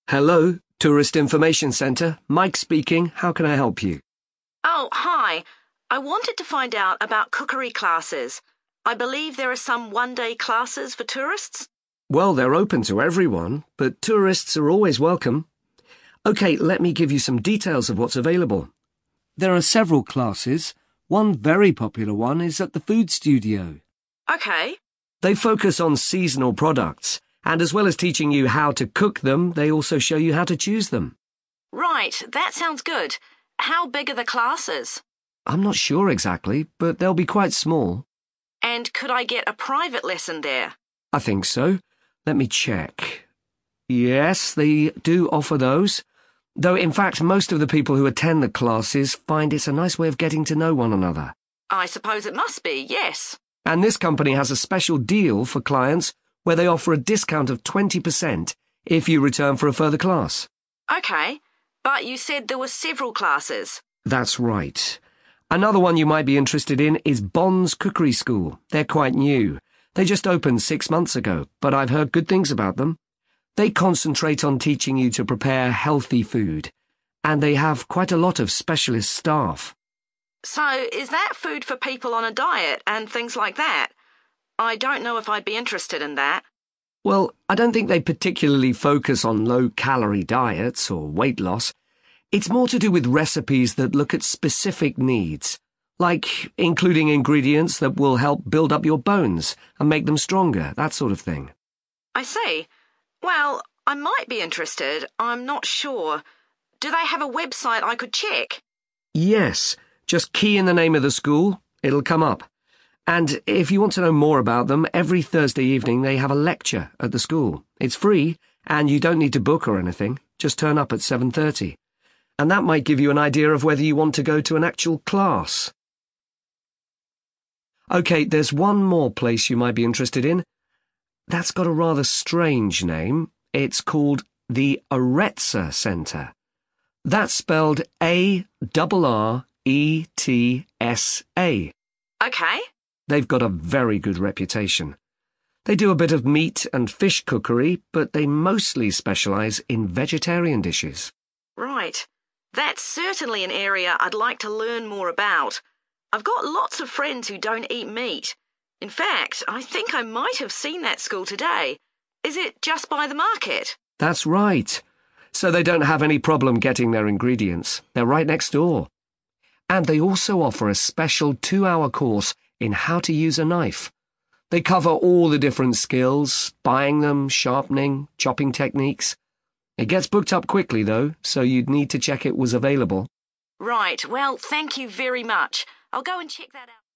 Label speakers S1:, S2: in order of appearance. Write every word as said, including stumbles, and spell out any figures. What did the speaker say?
S1: Hello, Tourist Information Centre. Mike speaking. How can I help you?
S2: Oh, hi. I wanted to find out about cookery classes. I believe there are some one-day classes for tourists.
S1: Well, they're open to everyone, but tourists are always welcome. OK, let me give you some details of what's available. There are several classes. One very popular one is at the Food Studio.
S2: OK.
S1: They focus on seasonal products, and as well as teaching you how to cook them, they also show you how to choose them.
S2: Right, that sounds good. How big are the classes?
S1: I'm not sure exactly, but they'll be quite small.
S2: And could I get a private lesson there?
S1: I think so. Let me check. Yes, they do offer those. Though, in fact, most of the people who attend the classes find it's a nice way of getting to know one another.
S2: I suppose it must be, yes.
S1: And this company has a special deal for clients where they offer a discount of twenty percent if you return for a further class.
S2: OK, but you said there were several classes.
S1: That's right. Another one you might be interested in is Bond's Cookery School. They're quite new. They just opened six months ago, but I've heard good things about them. They concentrate on teaching you to prepare healthy food, and they have quite a lot of specialist staff.
S2: So is that food for people on a diet and things like that? I don't know if I'd be interested in that.
S1: Well, I don't think they particularly focus on low-calorie diets or weight loss. It's more to do with recipes that look at specific needs, like including ingredients that will help build up your bones and make them stronger, that sort of thing.
S2: I see. Well, I might be interested. I'm not sure. Do they have a website I could check?
S1: Yes. Just key in the name of the school. It'll come up. And if you want to know more about them, every Thursday evening they have a lecture at the school. It's free, and you don't need to book or anything. Just turn up at seven thirty. And that might give you an idea of whether you want to go to an actual class. OK, there's one more place you might be interested in. That's got a rather strange name. It's called the Aretsa Centre. That's spelled A R R E T S A.
S2: OK.
S1: They've got a very good reputation. They do a bit of meat and fish cookery, but they mostly specialise in vegetarian dishes.
S2: Right. That's certainly an area I'd like to learn more about. I've got lots of friends who don't eat meat. In fact, I think I might have seen that school today. Is it just by the market?
S1: That's right. So they don't have any problem getting their ingredients. They're right next door. And they also offer a special two-hour course in how to use a knife. They cover all the different skills, buying them, sharpening, chopping techniques. It gets booked up quickly, though, so you'd need to check it was available.
S2: Right. Well, thank you very much. I'll go and check that out.